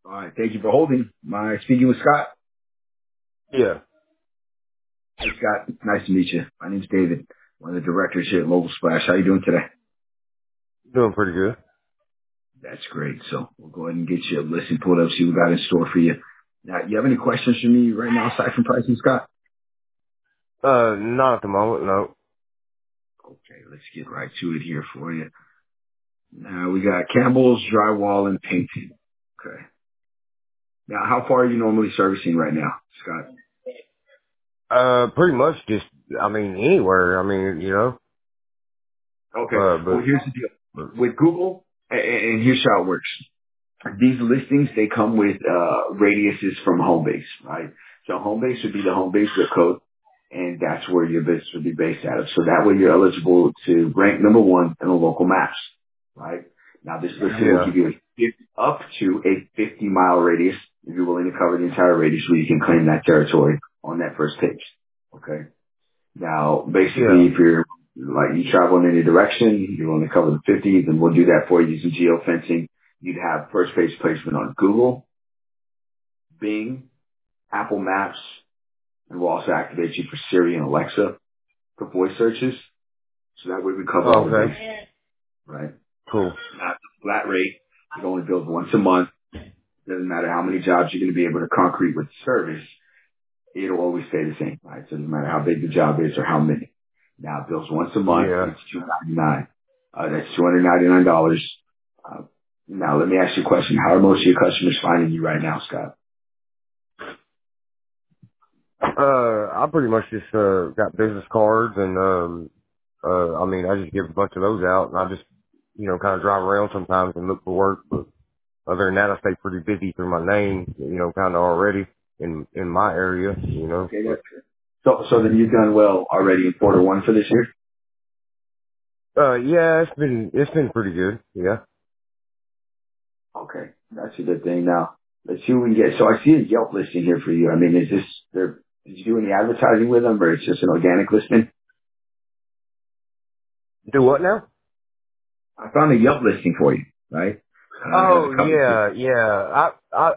All right. Thank you for holding. Am I speaking with Scott? Yeah, Hey, Scott. Nice to meet you. My name's David, one of the directors here at Mobile Splash. How you doing today? doing pretty good. That's great. So we'll go ahead and get you a listing pulled up, see what we got in store for you. Now, you have any questions for me right now, aside from pricing, Scott? Not at the moment, no. Okay, let's get right to it here for you. Now, we got Campbell's Drywall and Painting. Okay. Now, how far are you normally servicing right now, Scott? Pretty much just, I mean, anywhere. I mean, Okay. Well, but, here's the deal. but With Google, and here's how it works. These listings, they come with radiuses from home base, right? So home base would be the home base zip code, and that's where your business would be based out of. So that way you're eligible to rank number one in the local maps, right? Now this listing will yeah. give you up to a 50-mile radius if you're willing to cover the entire radius where you can claim that territory on that first page, okay? Now, basically, Yeah. if you're like you travel in any direction, you want to cover the 50, then we'll do that for you using geofencing. You'd have first page placement on Google, Bing, Apple Maps, and we'll also activate you for Siri and Alexa for voice searches. So that way we cover all the Okay. bases, right? Cool. Now, flat rate, it only bills once a month. Doesn't matter how many jobs you're going to be able to concrete with the service. It'll always stay the same, right? So it doesn't matter how big the job is or how many. Now, it bills once a month. Yeah. It's $299. That's $299. Uh, now, let me ask you a question. How are most of your customers finding you right now, Scott? I pretty much just, got business cards and, I mean, I just give a bunch of those out and I just, kind of drive around sometimes and look for work, but other than that, I stay pretty busy through my name, kind of already in my area, Okay, but, that's good. So then you've done well already in quarter one for this year? yeah, it's been pretty good. Yeah. Okay, that's a good thing. Now, let's see what we can get. So I see a Yelp listing here for you. I mean, is this, did you do any advertising with them or it's just an organic listing? Do what now? I found a Yelp listing for you, right? I got Oh a couple of yeah.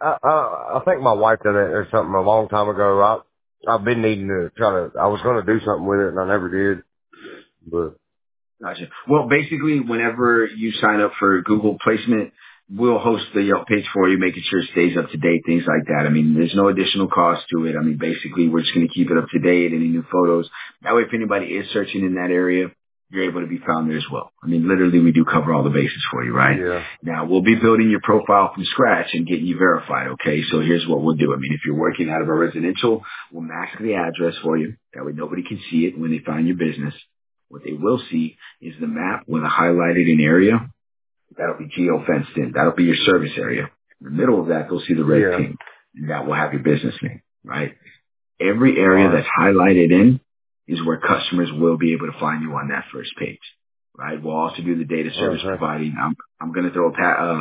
I think my wife done it or something a long time ago. I've been needing to try to. I was going to do something with it and I never did. But Gotcha. Well, basically, whenever you sign up for Google placement, we'll host the Yelp page for you, making sure it stays up to date, things like that. I mean, there's no additional cost to it. I mean, basically, we're just going to keep it up to date, any new photos. That way, if anybody is searching in that area, you're able to be found there as well. I mean, literally, we do cover all the bases for you, right? yeah, Now, we'll be building your profile from scratch and getting you verified, okay? So here's what we'll do. I mean, if you're working out of a residential, we'll mask the address for you. That way, nobody can see it when they find your business. What they will see is the map with a highlighted in area. That'll be geo-fenced in. That'll be your service area. In the middle of that, they'll see the red yeah. ping, and that will have your business name, right? Every All area right. that's highlighted in is where customers will be able to find you on that first page, right? We'll also do the data service Okay. providing. I'm going to throw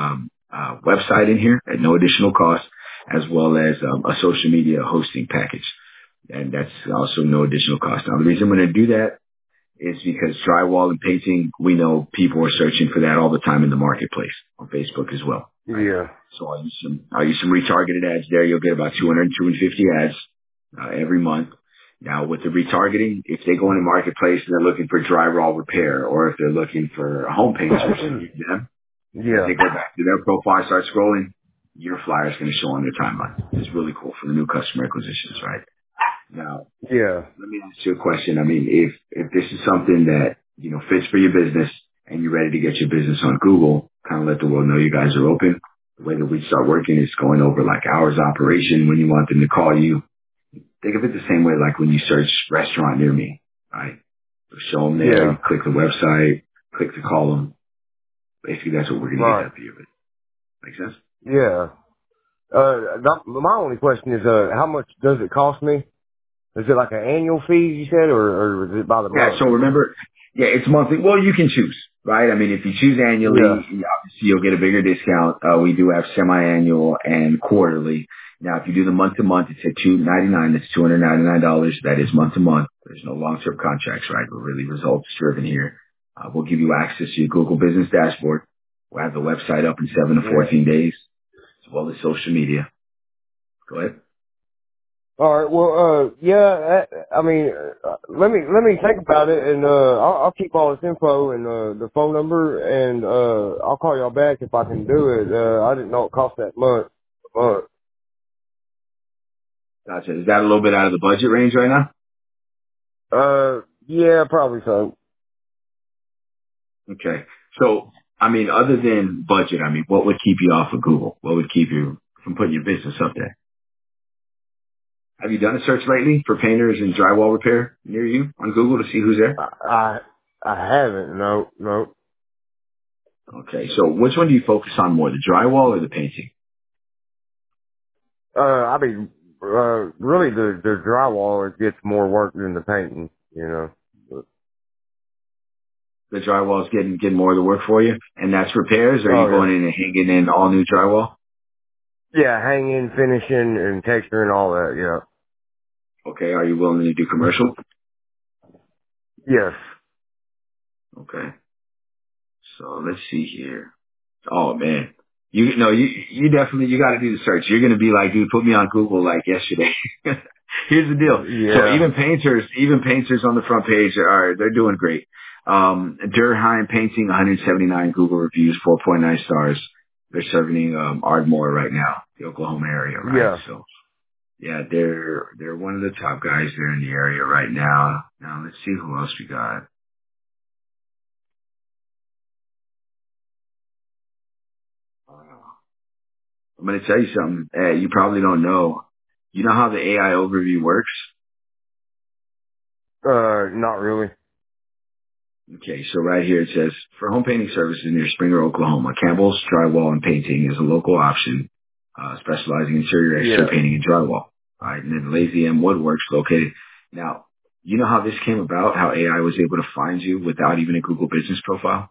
a website in here at no additional cost, as well as a social media hosting package, and that's also no additional cost. Now, the reason I'm going to do that is because drywall and painting, we know people are searching for that all the time in the marketplace on Facebook as well, right? Yeah. So I'll use some retargeted ads there. You'll get about 200, 250 ads every month. Now with the retargeting, if they go in the marketplace and they're looking for drywall repair, or if they're looking for a home painters, them, as Yeah. they go back to their profile, start scrolling, your flyer is going to show on their timeline. It's really cool for the new customer acquisitions, right? Now, Yeah. let me ask you a question. I mean, if this is something that, fits for your business and you're ready to get your business on Google, kind of let the world know you guys are open. The way that we start working is going over like hours of operation when you want them to call you. Think of it the same way like when you search restaurant near me, right? So show them there, Yeah. you click the website, click to call them. Basically, that's what we're going to get Right. done for you. Make sense? Yeah. My only question is, how much does it cost me? Is it like an annual fee you said, or is it by the Yeah, month? so remember, it's monthly. Well, you can choose, right? I mean, if you choose Yeah. annually, obviously you'll get a bigger discount. We do have semi-annual and quarterly. Now, if you do the month-to-month, it's at $299. That's $299. That is month-to-month. There's no long-term contracts, right? We're really results-driven here. We'll give you access to your Google Business Dashboard. We'll have the website up in 7 to Yeah. 14 days. well as social media. Go ahead. All right. Well, yeah. I mean, let me think about it, and I'll keep all this info and the phone number, and I'll call y'all back if I can do it. I didn't know it cost that much a month. Gotcha. Is that a little bit out of the budget range right now? Yeah, probably so. Okay. So, I mean, other than budget, I mean, what would keep you off of Google? What would keep you from putting your business up there? Have you done a search lately for painters and drywall repair near you on Google to see who's there? I haven't. No, no. Okay. So which one do you focus on more, the drywall or the painting? I mean, really, the drywall it gets more work than the painting. You know. But, The drywall is getting more of the work for you, and that's repairs, or are you oh yeah. going in and hanging in all new drywall? Yeah, hanging, finishing, and texturing, all that. Yeah. Okay. Are you willing to do commercial? Yes. Okay. So let's see here. Oh man. You definitely, you got to do the search. You're going to be like, dude, put me on Google like yesterday. Here's the deal. So Yeah. even painters on the front page they're doing great. Durheim Painting, 179 Google reviews, 4.9 stars. They're serving, Ardmore right now, the Oklahoma area, right? Yeah. So yeah, they're one of the top guys there in the area right now. Now let's see who else we got. I'm going to tell you something. You probably don't know. You know how the AI overview works? Not really. Okay, so right here it says, for home painting services near Springer, Oklahoma, Campbell's Drywall and Painting is a local option, specializing in interior, exterior Yeah. painting and drywall. All right, and then Lazy M Woodworks located. Now, you know how this came about, how AI was able to find you without even a Google business profile?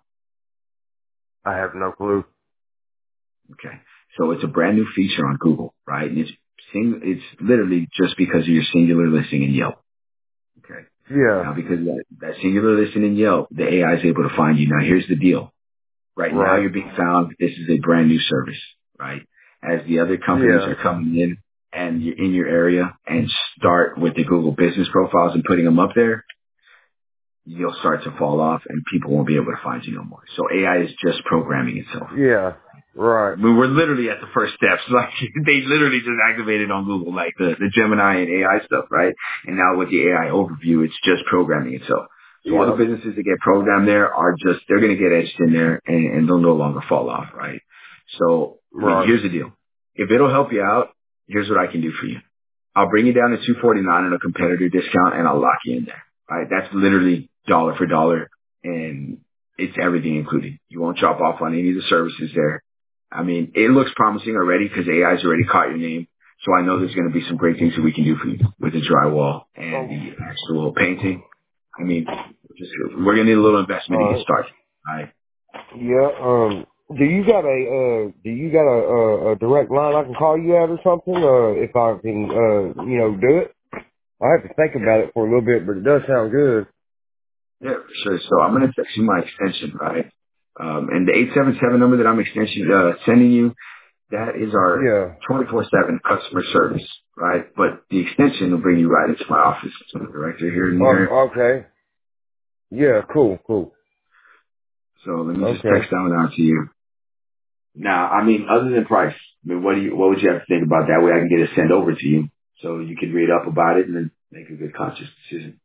I have no clue. Okay, so it's a brand new feature on Google, right? And it's literally just because of your singular listing in Yelp. Okay. Yeah. Now, because that singular listing in Yelp, the AI is able to find you. Now, here's the deal. Right now, Right. you're being found. This is a brand new service, right? As the other companies Yeah. are coming in and you're in your area and start with the Google business profiles and putting them up there, you'll start to fall off and people won't be able to find you no more. So AI is just programming itself. Yeah. Right. We were literally at the first steps. Like they literally just activated on Google, like the Gemini and AI stuff, right? And now with the AI overview, it's just programming itself. So all the Yeah. businesses that get programmed there are just, they're going to get etched in there and they'll no longer fall off, right? So, I mean, Right. here's the deal. If it'll help you out, here's what I can do for you. I'll bring you down to 249 on a competitor discount and I'll lock you in there, right? That's literally dollar for dollar and it's everything included. You won't drop off on any of the services there. I mean, it looks promising already because AI's already caught your name. So I know there's going to be some great things that we can do for you with the drywall and Oh. the actual painting. I mean, we're going to need a little investment to All get right. started. All right. Yeah. Do you got a direct line I can call you at or something? If I can, do it. I have to think Yeah. about it for a little bit, but it does sound good. Yeah, for sure. So I'm going to text you my extension, right? And the 877 number that I'm sending you, that is our Yeah. 24/7 customer service, right? But the extension will bring you right into my office. So the director here in the area. Okay. Yeah. Cool. Cool. So let me just Okay. text that one out to you. Now, I mean, other than price, I mean, what would you have to think about that way I can get it sent over to you so you can read up about it and then make a good conscious decision.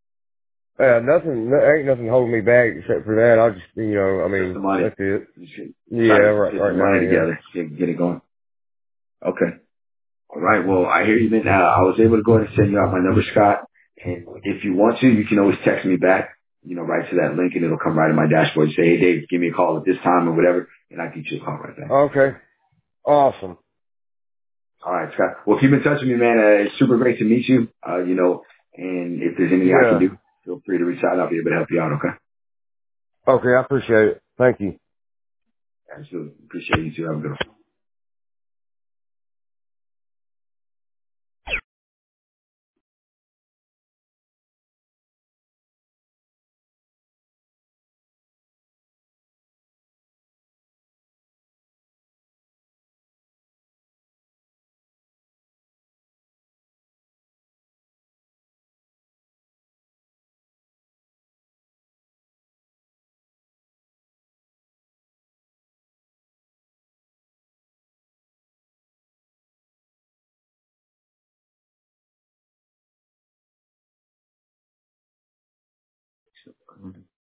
Ain't nothing holding me back except for that. I just, Just the money. that's it. You should Yeah. try to Right. get Right some now. money Yeah. together, get it going. Okay. All right. Well, I hear you, man. I was able to go ahead and send you out my number, Scott. And if you want to, you can always text me back, right to that link and it'll come right in my dashboard. Say, hey, Dave, give me a call at this time or whatever. And I can get you a call right back. Okay. Awesome. All right, Scott. Well, keep in touch with me, man. It's super great to meet you, and if there's anything I can Yeah. do, feel free to reach out. I'll be able to help you out, okay? Okay. I appreciate it. Thank you. Absolutely. Appreciate you too. Have a good one. Mhm.